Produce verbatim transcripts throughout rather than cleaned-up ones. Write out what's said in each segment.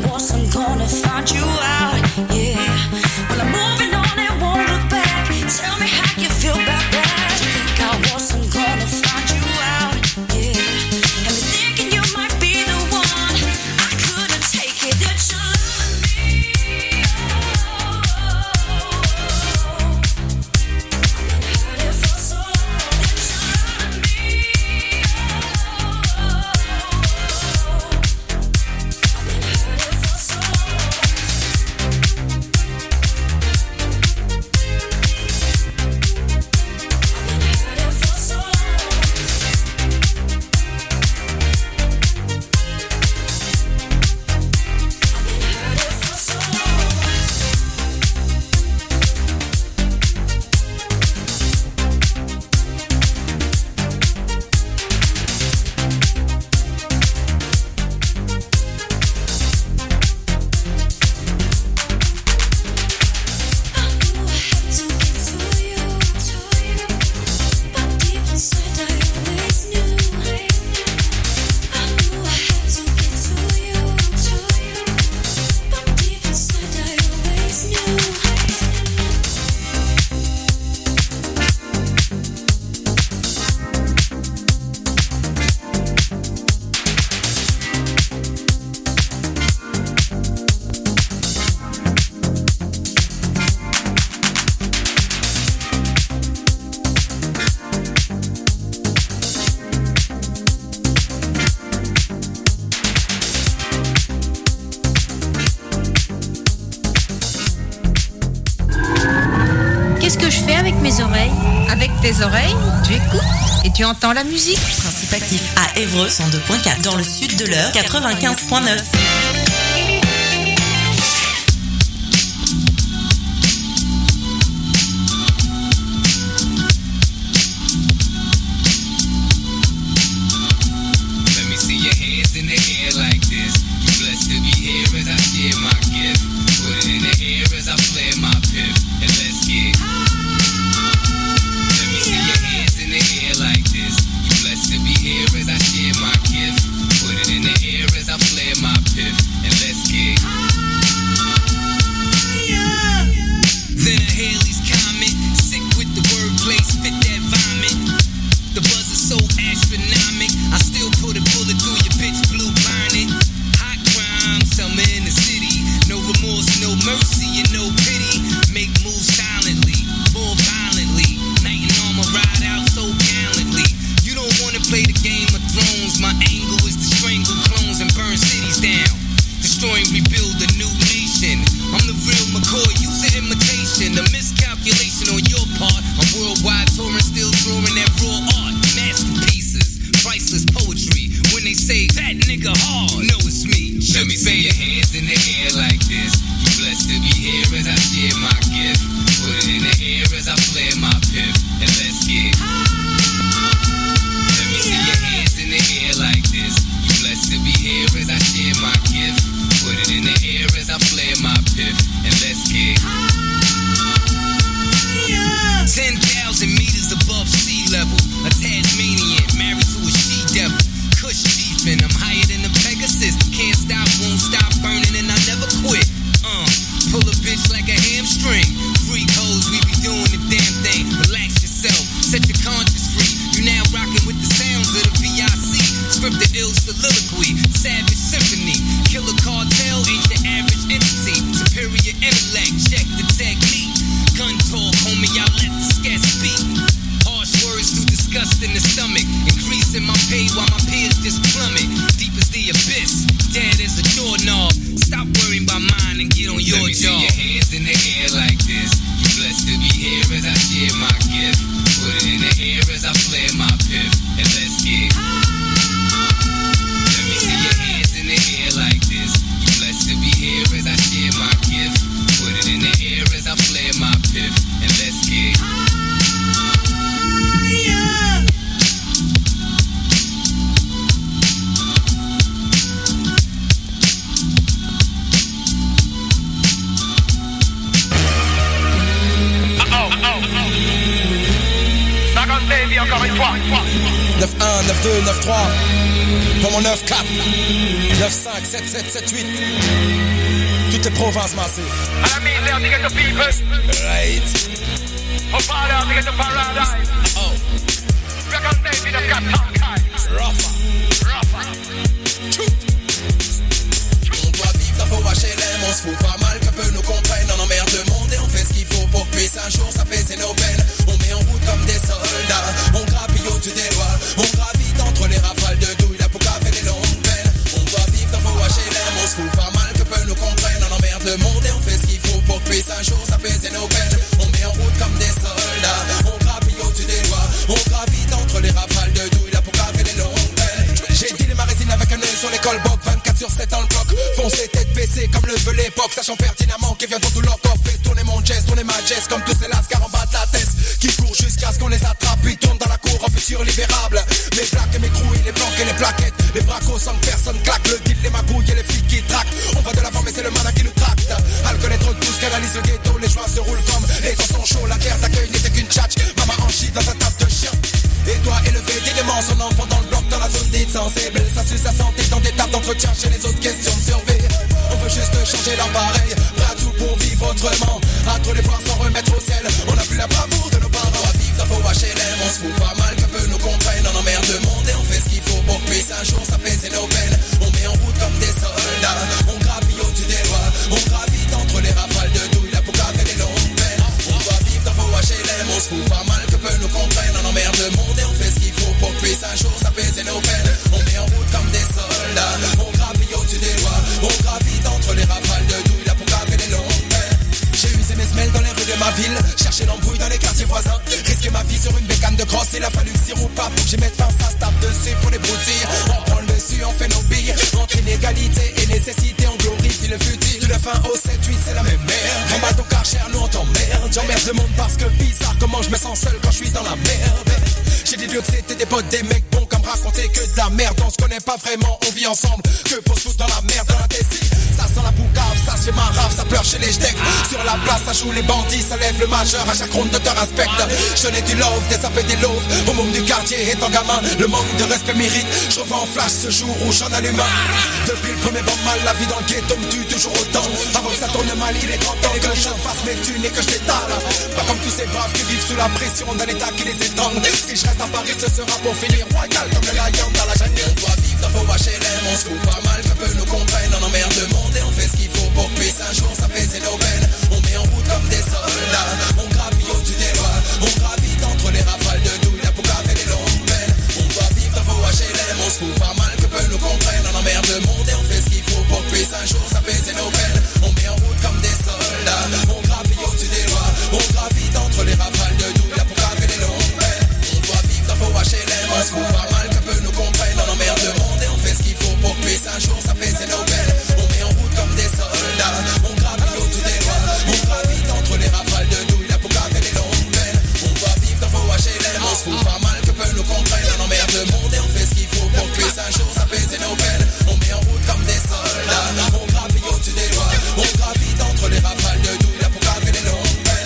Tes oreilles, tu écoutes et tu entends la musique. Principe actif à Évreux cent deux point quatre, dans le sud de l'Eure quatre-vingt-quinze point neuf. Davy encore une fois. neuf un, neuf deux, neuf trois. Pour mon neuf quatre, neuf cinq, sept sept, sept huit. Toutes les provinces massées. À la misère, to get the people. Right. Oh, father, to get the paradise. Oh. Rock on Davy, the cat tongue tie. Rafa. Rafa. On doit vivre dans vos H L M, on se fout pas mal que peu nous comprennent. On emmerde le monde et on fait ce qu'il faut pour que puisse un jour s'apaiser nos peines. On met en route comme des soldats, on grappille au-dessus des lois. On gravite entre les rafales de douille, la poucave et les longues peines. On doit vivre dans vos H L M, on se fout pas mal que peu nous comprennent. On emmerde le monde et on fait ce qu'il faut pour que puisse un jour s'apaiser nos peines. On met en route comme des soldats, on grappille au-dessus des lois. On gravite entre les rafales de douille, la poucave et les longues peines. J'ai dit les marésines avec un œil sur l'école Bob, vingt-quatre sur sept dans le bloc. Foncez tête baissée comme le veut l'époque, sachant pertinemment qu'il vient dans tout leur coffre. Fait tourner mon jazz, tourner ma jazz comme tous ces lascars en bas de la tête qui courent jusqu'à ce qu'on les attrape, puis tournent dans la cour en futur libérable. Mes plaques et mes crouilles, les blancs et les plaquettes, les bracos sans que personne claque, le deal, les magouilles et les flics qui traquent. On va de l'avant mais c'est le malin qui nous tracte. Alcool et trop de douce canalise le ghetto, les joints se roulent comme les temps sont chauds, la terre d'accueil n'était qu'une tchatch. Maman en chie dans un taf de chien. Et toi élevé dignement son enfant dans le bloc, dans la zone dite sensible. Ça suce sa santé dans des tables d'entretien chez les autres questions de survie. On veut juste changer l'appareil, pas tout pour vivre autrement. À trop les voir s'en remettre au ciel, on a plus la bravoure de nos parents. On va vivre dans vos H L M, on se fout pas mal que peu nous comprennent. On emmerde le monde et on fait ce qu'il faut pour que puisse un jour s'apaiser nos peines. On met en route comme des soldats, on graville au-dessus des lois. On gravite entre les rafales de douille, la poucave et les longues peines. On doit vivre dans vos H L M, on se fout pas mal que peu nous comprennent. On emmerde le monde et on fait ce qu'il faut pour que puisse un jour s'apaiser nos peines. On met en route comme des soldats, on graville au-dessus des lois. On gravite entre les rafales de douille, la poucave et les longues peines. J'ai usé mes semelles dans les rues de ma ville, cherché l'embrouille dans les quartiers voisins. Risqué ma vie sur une bécane de crosse, il a fallu que sirop pas pour que j'y mette fin. Ça se tape dessus pour les broutilles. On prend le dessus, on fait nos billes. Entre inégalité et nécessité, on glorifie le futur. Du neuf un au sept huit, c'est la même merde. En bas ton car cher, nous on t'emmerde. J'emmerde le monde parce que bizarre comment je me sens seul quand je suis dans la merde. J'ai dit que c'était des potes, des mecs bons comme raconter que de la merde. On se connaît pas vraiment, on vit ensemble. Que pour se foutre dans la merde, dans la tessie. Ça sent la poucave, ça se fait ma rave, ça pleure chez les jdecs. Sur la place, ça joue les bandits, ça lève le majeur. À chaque ronde de te respecte. Je n'ai du love, des sapés, des loaves. Au monde du quartier étant gamin, le manque de respect mérite. Je revois en flash ce jour où j'en allume un. Depuis le premier bon mal, la vie dans le ghetto me tue toujours autant. Avant que ça tourne mal, il est grand temps que je fasse mes thunes et que je l'étale. Pas comme tous ces braves qui vivent sous la pression d'un état qui les étrangle. Si je reste à Paris, ce sera pour finir royal comme le lion dans la jungle. On doit vivre dans vos H L M, on se fout pas mal que peu nous comprennent. On emmerde le monde et on fait ce qu'il faut pour que puisse un jour s'apaiser nos peines. On met en route comme des soldats, on graville au-dessus des lois. On gravite entre les rafales de douille, la poucave et les longues peines. On doit vivre dans vos H L M, on se fout pas mal que peu nous comprennent. On emmerde le monde et on fait ce qu'il faut pour que puisse un jour s'apaiser nos peines. On met en route comme des soldats, on graville au-dessus des lois. On gravite entre les rafales de douille, la poucave et les longues peines. On doit vivre dans vos H L M, on se fout pas mal que peu nous comprennent. On emmerde le monde et on fait ce qu'il faut pour que puisse un jour s'apaiser nos peines. On met en route comme des soldats, on graville au-dessus des lois. On gravite entre les rafales de douille, la poucave et les longues peines. On doit vivre dans vos H L M, on se fout pas mal que peu nous comprennent. On emmerde le monde et on fait ce qu'il faut pour que puisse un jour s'apaiser nos peines. On met en route comme des soldats, on graville au-dessus des lois. On gravite entre les rafales de douille, la poucave et les longues peines.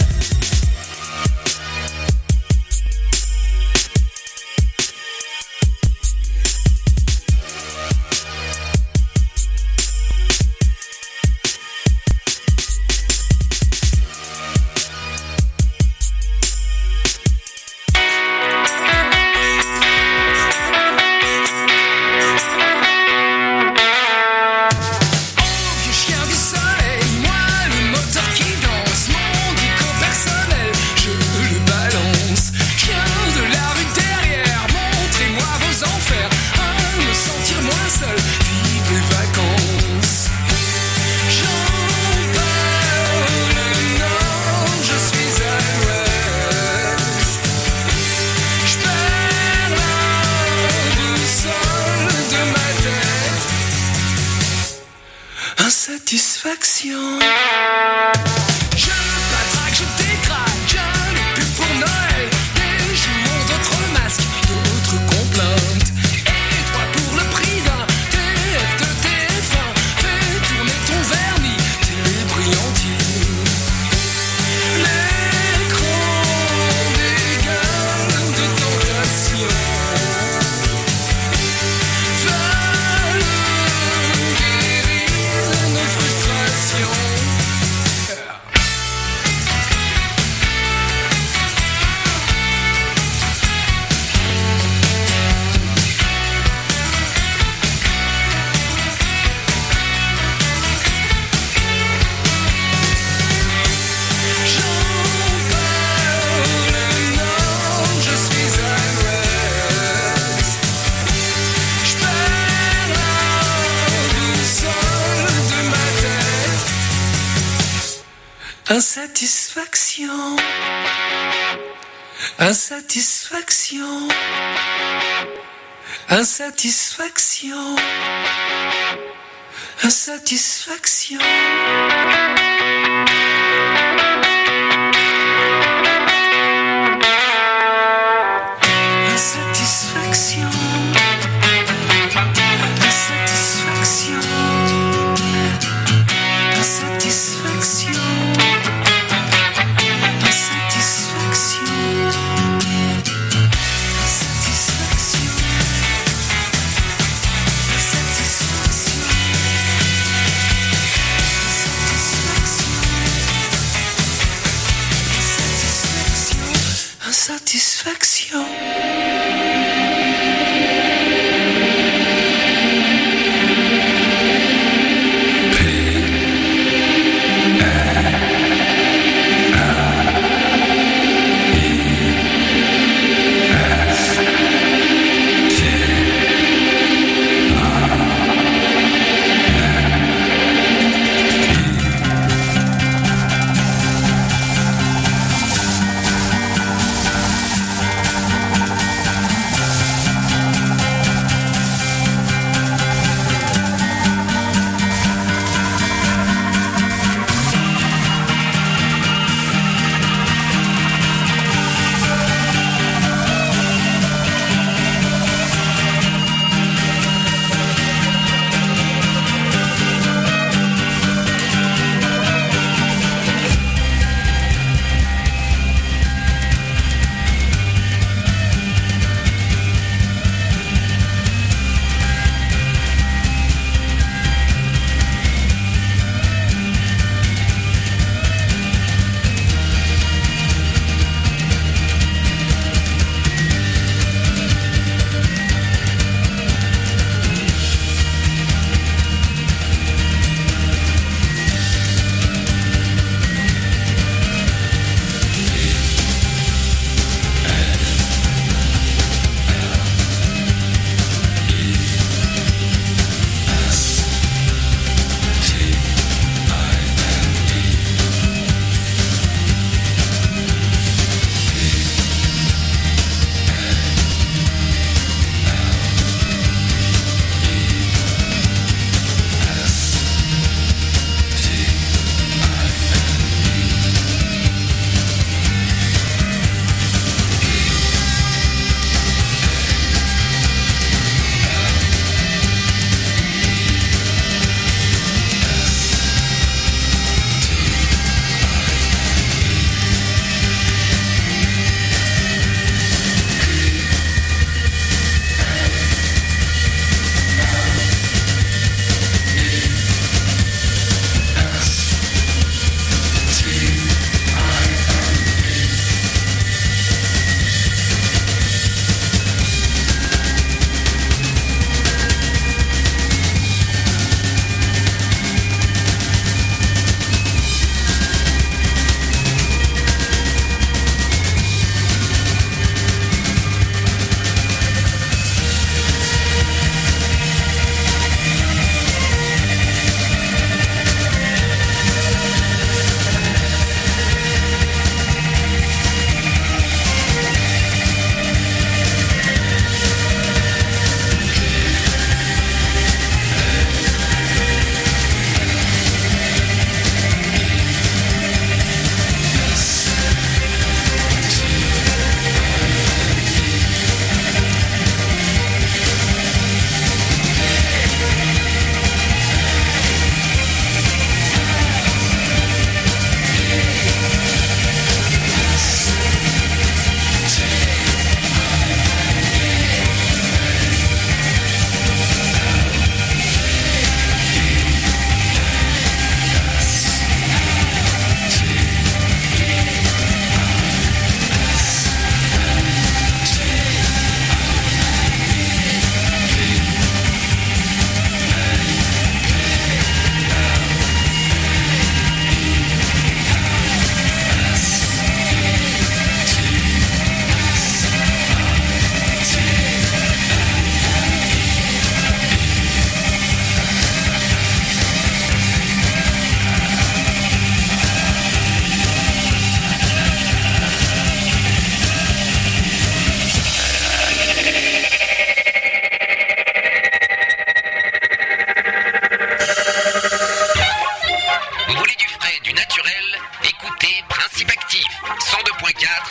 Insatisfaction. Je patraque, je décraque, je n'ai plus pour Noël. Des jours, d'autres masques, d'autres complaintes. Et toi pour le prix d'un T F de T F un, fais tourner ton vernis, télé brillantine. L'écran dégage de ton Insatisfaction, insatisfaction, insatisfaction, insatisfaction. Insatisfaction, insatisfaction, insatisfaction, insatisfaction, insatisfaction, insatisfaction, insatisfaction.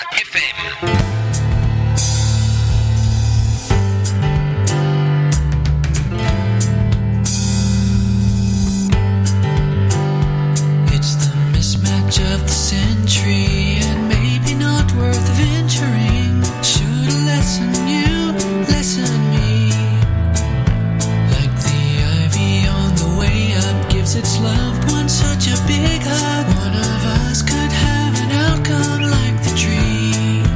F M. It's the mismatch of the century, and maybe not worth venturing. Should lesson you, lesson me. Like the ivy on the way up gives its loved one such a big hug. One of us could have an outcome like the tree.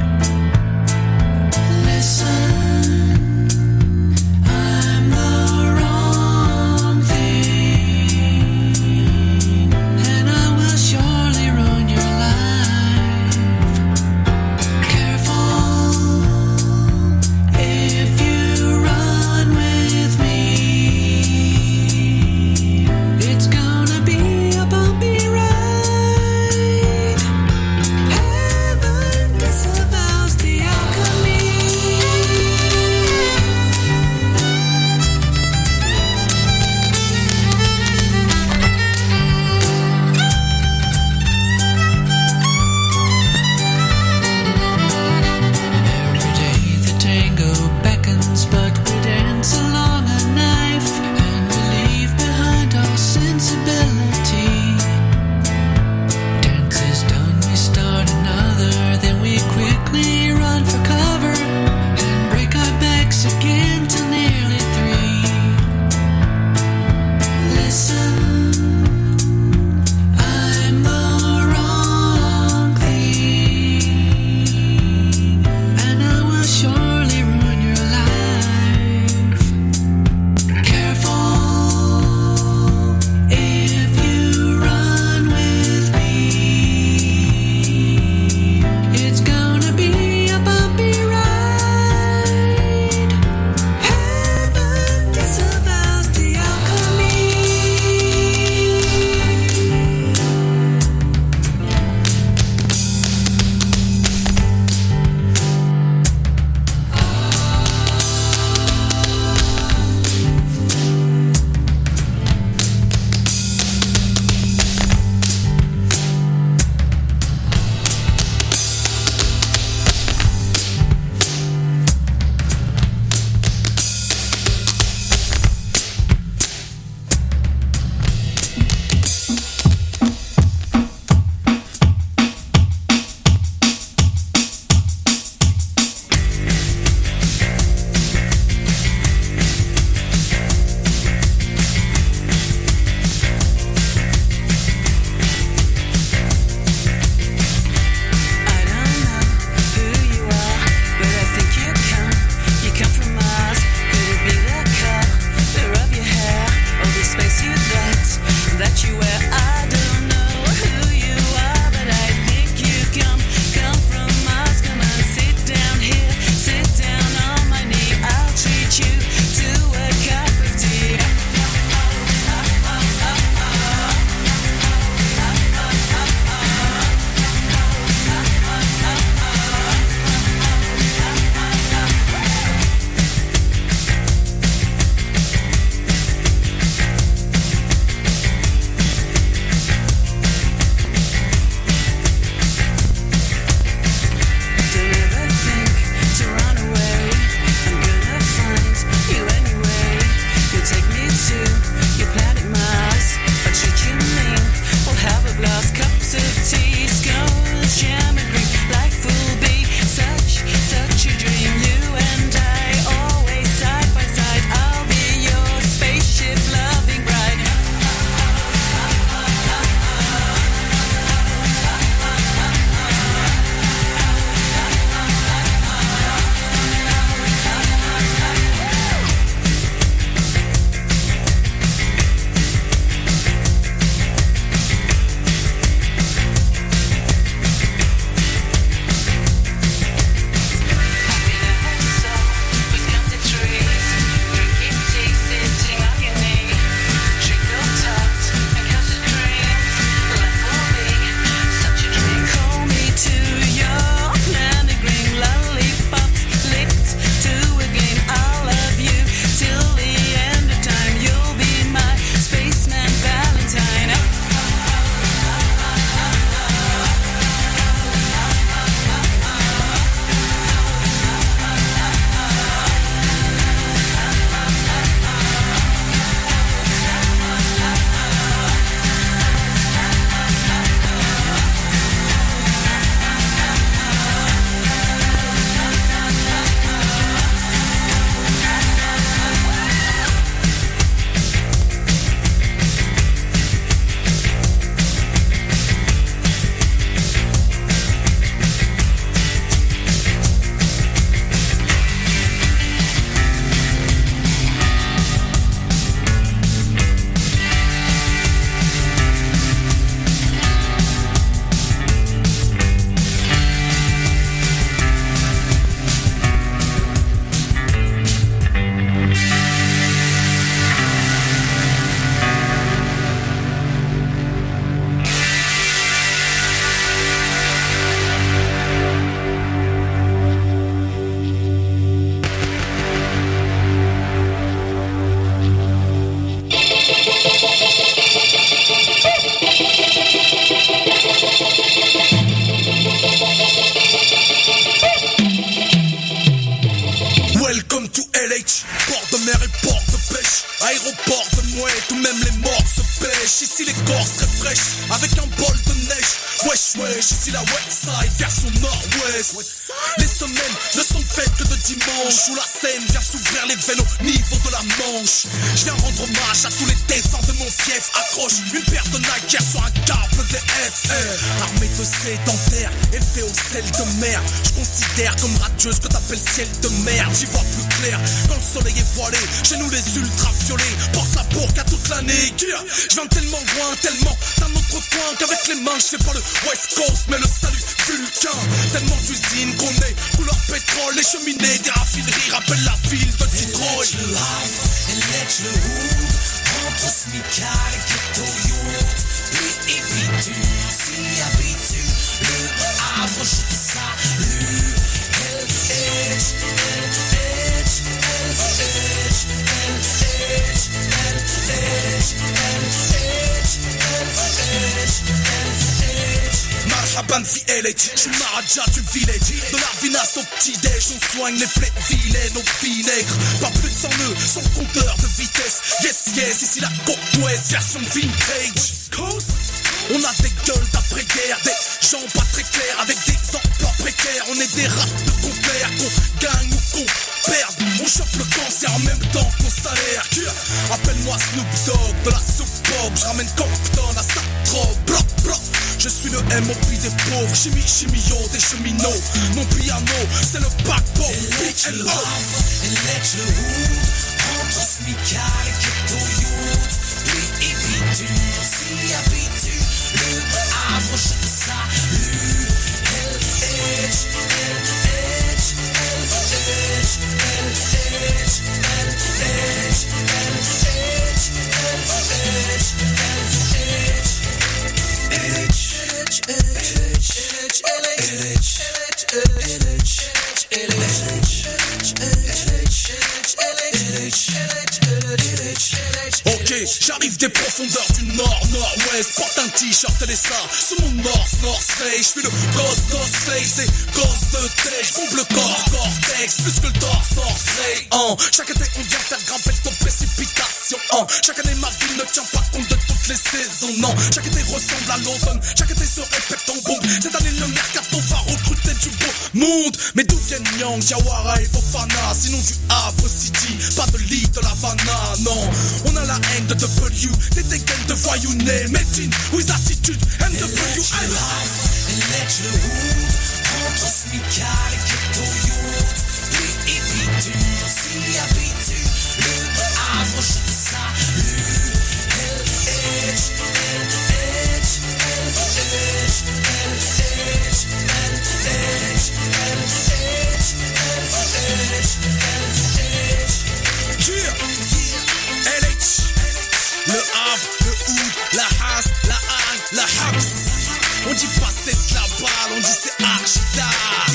avec un bol de neige. Wesh wesh, ici la Westside, version nord-ouest. Les semaines ne sont faites que de dimanche, où la scène vient s'ouvrir les veines au niveau de la Manche. Je viens rendre hommage à tous les défunts de mon fief. Accroche une paire de Nike sur un câble D F. Armée de sédentaires, élevée au sel de mer. Je considère comme radieuse que t'appelles ciel de merde. J'y vois plus clair quand le soleil est voilé. Chez nous les ultraviolets portent la bourque à toute l'année. Je viens tellement loin, tellement d'un autre coin, qu'avec les mains je fais pas le West Coast mais le salut vulcain. Tellement d'usines qu'on est couleur pétrole. Les cheminées des raffineries rappellent la ville de Detroit. Let le Havre et let le Hood, entre Smicale et Ghetto Youth. Puis et puis tu s'y habitues. Le Havre je te salue. L H L H L H L H L H L H Marhaban fi L H, j'suis Maharaja du village. De l'Arvinas au petit-déj, on soigne les plaies vilaines au vinaigre. Pas plus de cent nœuds, sans compteur de vitesse. Yes, yes, ici la côte ouest, version vintage. On a des gueules d'après-guerre, des gens pas très clairs, avec des emplois précaires. On est des rats de compères, qu'on gagne ou qu'on perde. On chope le cancer en même temps que nos salaires. Appelle-moi Snoop Dogg de la soupe pop. J'ramène Compton à sa drogue. Bloc, bloc. Je suis le M O P des pauvres. Chimie, chimio, des cheminots. Mon piano, c'est le backbone. Let le Havre et let le Hood, entre Smicale et Ghetto Youth. Puis et puis tu s'y habitues. Le Havre je te salue. L H L H L H L H L H L H Ok, j'arrive des profondeurs du nord, nord-ouest. Porte un t-shirt et les ça sous mon North, North Face. J'suis le ghost, ghost face et ghost de thé. J'pompe le corps, cortex, plus que le torse, torse ray. En chaque été on vient faire grimper le taux de précipitation. En chaque année ma ville ne tient pas compte de toutes les saisons. Non, chaque été ressemble à l'automne. Chaque été se répète en bombe. Cette année le mercato va recruter du beau monde. Mais d'où viennent Nyang, Jawara et Fofana? Sinon du Havre City, pas de lit de la Havana. Non, on a la haine de W, des dégaines de voyous nés. Made in with attitude, N W L. Let le Hood, entre Smicale et Ghetto Youth. Puis et puis tu s'y habitues. Le Havre je te salue. L H L H L H L H L H L H L H. L H, le Havre, le Hood, la Haas, la Halle, la Habs. On dit pas c'est de la balle, on dit c'est archita.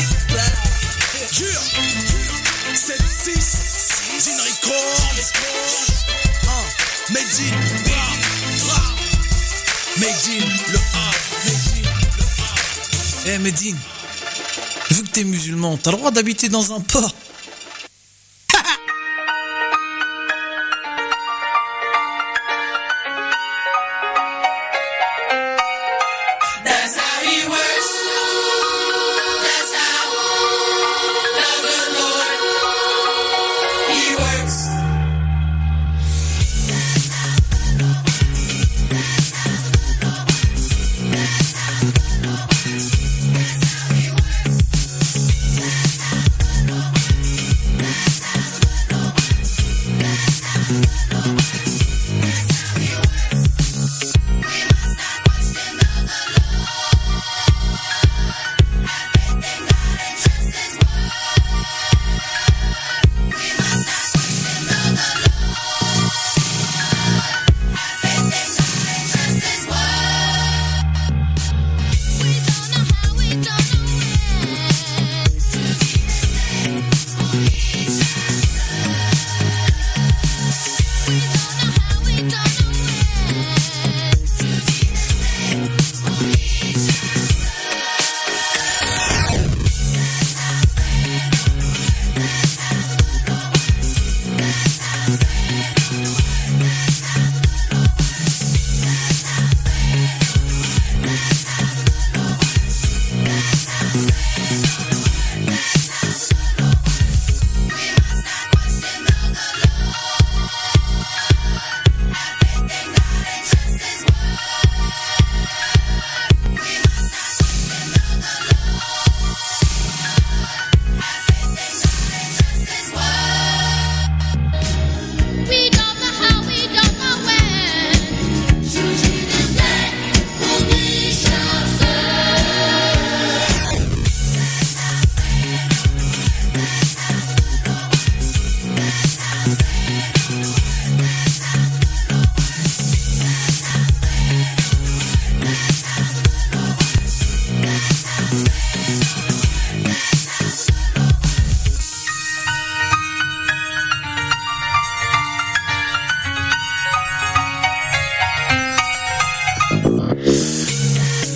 sept six, Jean Records. uh, Made in, bra, bra. Made in, le Havre, Made in, le Havre. Eh Medine, vu que t'es musulman, t'as le droit d'habiter dans un port.